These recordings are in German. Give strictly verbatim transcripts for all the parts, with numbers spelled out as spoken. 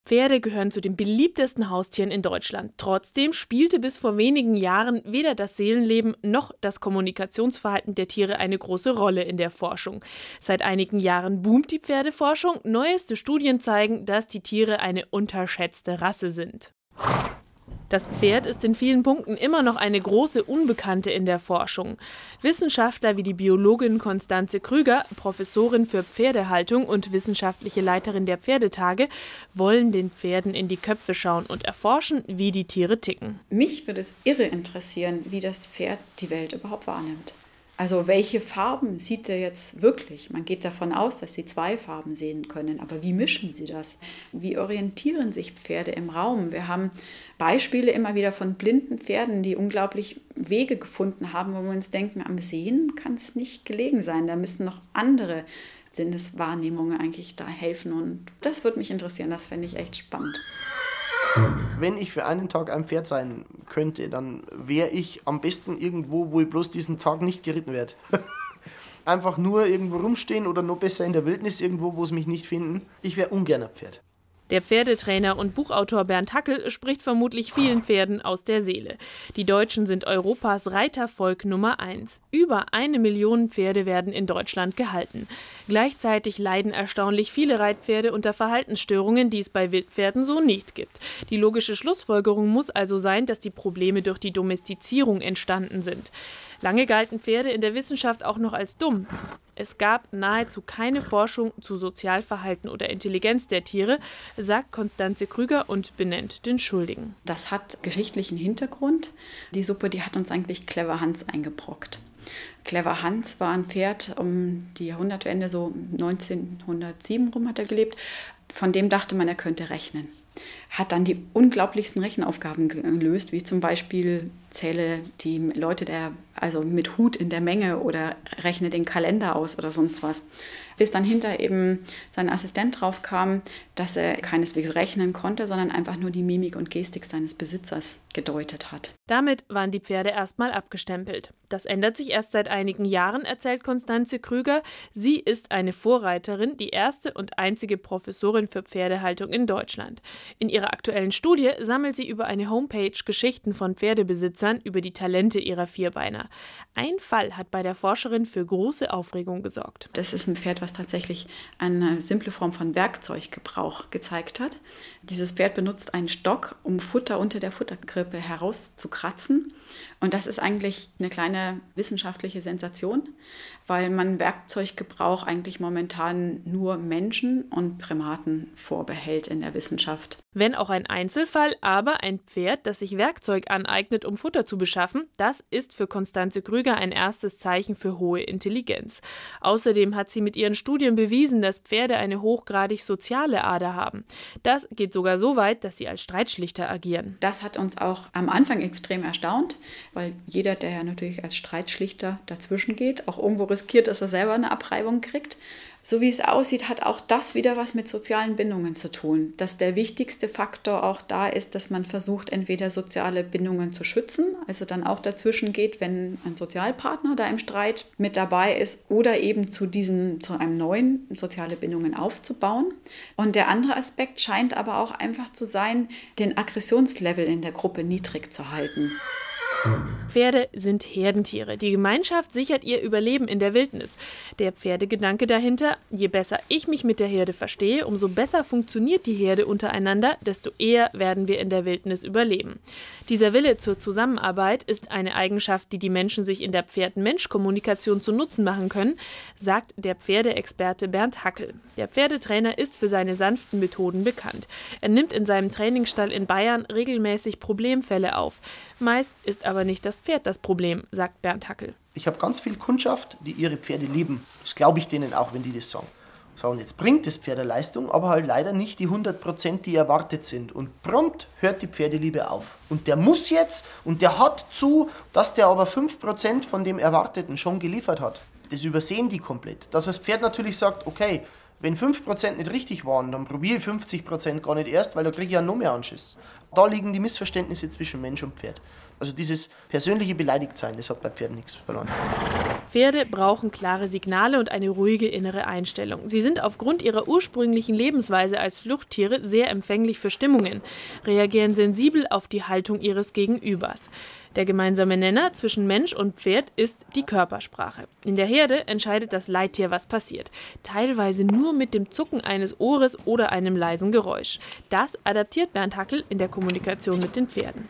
Pferde gehören zu den beliebtesten Haustieren in Deutschland. Trotzdem spielte bis vor wenigen Jahren weder das Seelenleben noch das Kommunikationsverhalten der Tiere eine große Rolle in der Forschung. Seit einigen Jahren boomt die Pferdeforschung. Neueste Studien zeigen, dass die Tiere eine unterschätzte Rasse sind. Das Pferd ist in vielen Punkten immer noch eine große Unbekannte in der Forschung. Wissenschaftler wie die Biologin Constanze Krüger, Professorin für Pferdehaltung und wissenschaftliche Leiterin der Pferdetage, wollen den Pferden in die Köpfe schauen und erforschen, wie die Tiere ticken. Mich würde es irre interessieren, wie das Pferd die Welt überhaupt wahrnimmt. Also welche Farben sieht er jetzt wirklich? Man geht davon aus, dass sie zwei Farben sehen können, aber wie mischen sie das? Wie orientieren sich Pferde im Raum? Wir haben Beispiele immer wieder von blinden Pferden, die unglaublich Wege gefunden haben, wo wir uns denken, am Sehen kann es nicht gelegen sein. Da müssen noch andere Sinneswahrnehmungen eigentlich da helfen und das würde mich interessieren, das fände ich echt spannend. Wenn ich für einen Tag ein Pferd sein könnte, dann wäre ich am besten irgendwo, wo ich bloß diesen Tag nicht geritten werde. Einfach nur irgendwo rumstehen oder noch besser in der Wildnis irgendwo, wo es mich nicht finden. Ich wäre ungern ein Pferd. Der Pferdetrainer und Buchautor Bernd Hackel spricht vermutlich vielen Pferden aus der Seele. Die Deutschen sind Europas Reitervolk Nummer eins. Über eine Million Pferde werden in Deutschland gehalten. Gleichzeitig leiden erstaunlich viele Reitpferde unter Verhaltensstörungen, die es bei Wildpferden so nicht gibt. Die logische Schlussfolgerung muss also sein, dass die Probleme durch die Domestizierung entstanden sind. Lange galten Pferde in der Wissenschaft auch noch als dumm. Es gab nahezu keine Forschung zu Sozialverhalten oder Intelligenz der Tiere, sagt Constanze Krüger und benennt den Schuldigen. Das hat geschichtlichen Hintergrund. Die Suppe, die hat uns eigentlich Clever Hans eingebrockt. Clever Hans war ein Pferd um die Jahrhundertwende, so neunzehnhundertsieben rum hat er gelebt. Von dem dachte man, er könnte rechnen. Hat dann die unglaublichsten Rechenaufgaben gelöst, wie zum Beispiel zähle die Leute der, also mit Hut in der Menge oder rechne den Kalender aus oder sonst was. Bis dann hinter eben sein Assistent drauf kam, dass er keineswegs rechnen konnte, sondern einfach nur die Mimik und Gestik seines Besitzers gedeutet hat. Damit waren die Pferde erstmal abgestempelt. Das ändert sich erst seit einigen Jahren, erzählt Constanze Krüger. Sie ist eine Vorreiterin, die erste und einzige Professorin für Pferdehaltung in Deutschland. In ihrer aktuellen Studie sammelt sie über eine Homepage Geschichten von Pferdebesitzern über die Talente ihrer Vierbeiner. Ein Fall hat bei der Forscherin für große Aufregung gesorgt. Das ist ein Pferd, was tatsächlich eine simple Form von Werkzeuggebrauch gezeigt hat. Dieses Pferd benutzt einen Stock, um Futter unter der Futterkrippe herauszukratzen. Und das ist eigentlich eine kleine wissenschaftliche Sensation, weil man Werkzeuggebrauch eigentlich momentan nur Menschen und Primaten vorbehält in der Wissenschaft. Wenn auch ein Einzelfall, aber ein Pferd, das sich Werkzeug aneignet, um Futter zu beschaffen, das ist für Constanze Krüger ein erstes Zeichen für hohe Intelligenz. Außerdem hat sie mit ihren Studien bewiesen, dass Pferde eine hochgradig soziale Ader haben. Das geht sogar so weit, dass sie als Streitschlichter agieren. Das hat uns auch am Anfang extrem erstaunt, weil jeder, der ja natürlich als Streitschlichter dazwischen geht, auch irgendwo riskiert, dass er selber eine Abreibung kriegt. So wie es aussieht, hat auch das wieder was mit sozialen Bindungen zu tun. Dass der wichtigste Faktor auch da ist, dass man versucht, entweder soziale Bindungen zu schützen, also dann auch dazwischen geht, wenn ein Sozialpartner da im Streit mit dabei ist, oder eben zu diesem, zu einem neuen soziale Bindungen aufzubauen. Und der andere Aspekt scheint aber auch einfach zu sein, den Aggressionslevel in der Gruppe niedrig zu halten. Pferde sind Herdentiere. Die Gemeinschaft sichert ihr Überleben in der Wildnis. Der Pferdegedanke dahinter: Je besser ich mich mit der Herde verstehe, umso besser funktioniert die Herde untereinander, desto eher werden wir in der Wildnis überleben. Dieser Wille zur Zusammenarbeit ist eine Eigenschaft, die die Menschen sich in der Pferd-Mensch-Kommunikation zu Nutzen machen können, sagt der Pferdeexperte Bernd Hackel. Der Pferdetrainer ist für seine sanften Methoden bekannt. Er nimmt in seinem Trainingsstall in Bayern regelmäßig Problemfälle auf. Meist ist aber nicht das Pferd das Problem, sagt Bernd Hackel. Ich habe ganz viel Kundschaft, die ihre Pferde lieben. Das glaube ich denen auch, wenn die das sagen. So, und jetzt bringt das Pferd eine Leistung, aber halt leider nicht die hundert Prozent, die erwartet sind. Und prompt hört die Pferdeliebe auf. Und der muss jetzt und der hat zu, dass der aber fünf Prozent von dem Erwarteten schon geliefert hat. Das übersehen die komplett. Dass das Pferd natürlich sagt, okay, wenn fünf Prozent nicht richtig waren, dann probiere ich fünfzig Prozent gar nicht erst, weil da kriege ich ja noch mehr Anschiss. Da liegen die Missverständnisse zwischen Mensch und Pferd. Also dieses persönliche Beleidigtsein, das hat bei Pferden nichts verloren. Pferde brauchen klare Signale und eine ruhige innere Einstellung. Sie sind aufgrund ihrer ursprünglichen Lebensweise als Fluchttiere sehr empfänglich für Stimmungen, reagieren sensibel auf die Haltung ihres Gegenübers. Der gemeinsame Nenner zwischen Mensch und Pferd ist die Körpersprache. In der Herde entscheidet das Leittier, was passiert. Teilweise nur mit dem Zucken eines Ohres oder einem leisen Geräusch. Das adaptiert Bernd Hackel in der Kommunikation mit den Pferden.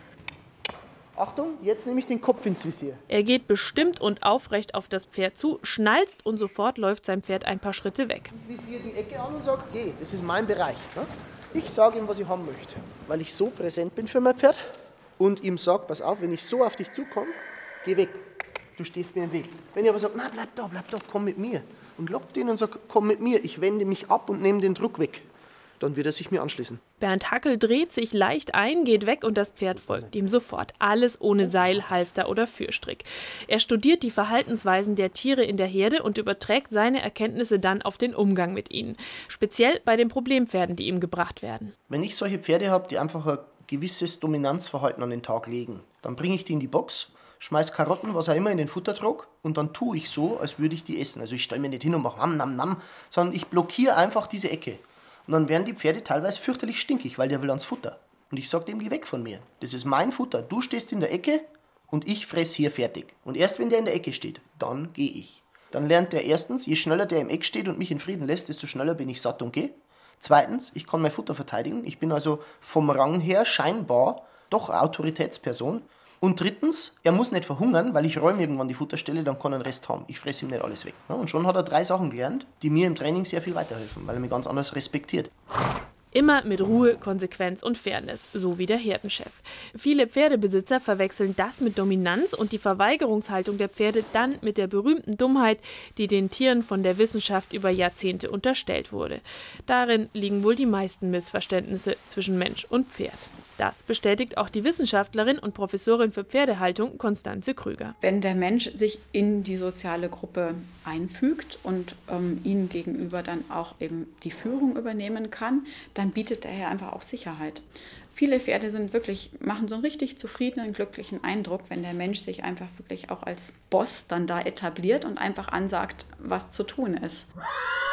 Achtung, jetzt nehme ich den Kopf ins Visier. Er geht bestimmt und aufrecht auf das Pferd zu, schnalzt und sofort läuft sein Pferd ein paar Schritte weg. Ich visiere die Ecke an und sage, geh, das ist mein Bereich. Ich sage ihm, was ich haben möchte, weil ich so präsent bin für mein Pferd und ihm sage, pass auf, wenn ich so auf dich zukomme, geh weg, du stehst mir im Weg. Wenn ich aber sage, na bleib da, bleib da, komm mit mir und lock den und sage, komm mit mir, ich wende mich ab und nehme den Druck weg. Dann wird er sich mir anschließen. Bernd Hackel dreht sich leicht ein, geht weg und das Pferd folgt ihm sofort. Alles ohne Seil, Halfter oder Führstrick. Er studiert die Verhaltensweisen der Tiere in der Herde und überträgt seine Erkenntnisse dann auf den Umgang mit ihnen. Speziell bei den Problempferden, die ihm gebracht werden. Wenn ich solche Pferde habe, die einfach ein gewisses Dominanzverhalten an den Tag legen, dann bringe ich die in die Box, schmeiß Karotten, was auch immer, in den Futtertrog und dann tue ich so, als würde ich die essen. Also ich stelle mir nicht hin und mache nam, nam, nam, sondern ich blockiere einfach diese Ecke. Und dann werden die Pferde teilweise fürchterlich stinkig, weil der will ans Futter. Und ich sage dem, geh weg von mir. Das ist mein Futter. Du stehst in der Ecke und ich fress hier fertig. Und erst wenn der in der Ecke steht, dann gehe ich. Dann lernt der erstens, je schneller der im Eck steht und mich in Frieden lässt, desto schneller bin ich satt und gehe. Zweitens, ich kann mein Futter verteidigen. Ich bin also vom Rang her scheinbar doch Autoritätsperson. Und drittens, er muss nicht verhungern, weil ich räume irgendwann die Futterstelle, dann kann er den Rest haben. Ich fresse ihm nicht alles weg. Und schon hat er drei Sachen gelernt, die mir im Training sehr viel weiterhelfen, weil er mich ganz anders respektiert. Immer mit Ruhe, Konsequenz und Fairness, so wie der Herdenchef. Viele Pferdebesitzer verwechseln das mit Dominanz und die Verweigerungshaltung der Pferde dann mit der berühmten Dummheit, die den Tieren von der Wissenschaft über Jahrzehnte unterstellt wurde. Darin liegen wohl die meisten Missverständnisse zwischen Mensch und Pferd. Das bestätigt auch die Wissenschaftlerin und Professorin für Pferdehaltung Konstanze Krüger. Wenn der Mensch sich in die soziale Gruppe einfügt und ähm, ihnen gegenüber dann auch eben die Führung übernehmen kann, dann bietet er ja einfach auch Sicherheit. Viele Pferde sind wirklich, machen so einen richtig zufriedenen, glücklichen Eindruck, wenn der Mensch sich einfach wirklich auch als Boss dann da etabliert und einfach ansagt, was zu tun ist.